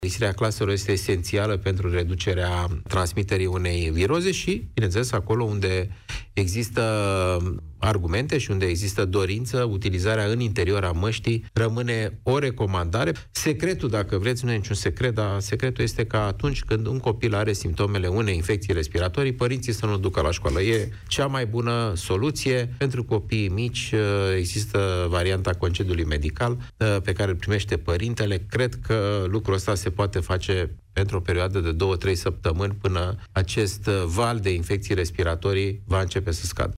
Lipsirea claselor este esențială pentru reducerea transmiterii unei viroze și, bineînțeles, acolo unde există argumente și unde există dorință, utilizarea în interior a măștii rămâne o recomandare. Secretul, dacă vreți, nu e niciun secret, dar secretul este că atunci când un copil are simptomele unei infecții respiratorii, părinții să nu ducă la școală. E cea mai bună soluție. Pentru copiii mici există varianta concediului medical pe care îl primește părintele. Cred că lucrul ăsta se poate face pentru o perioadă de 2-3 săptămâni până acest val de infecții respiratorii va începe să scadă.